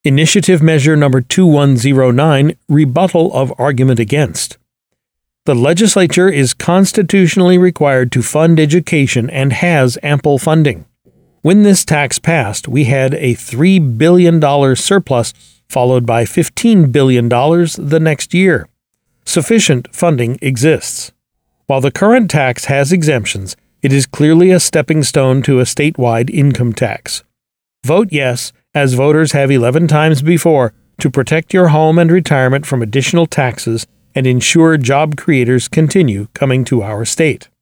Initiative Measure Number 2109, Rebuttal of Argument Against. The legislature is constitutionally required to fund education and has ample funding. When this tax passed, we had a $3 billion surplus, followed by $15 billion the next year. Sufficient funding exists. While the current tax has exemptions, it is clearly a stepping stone to a statewide income tax. Vote yes, as voters have 11 times before, to protect your home and retirement from additional taxes and ensure job creators continue coming to our state.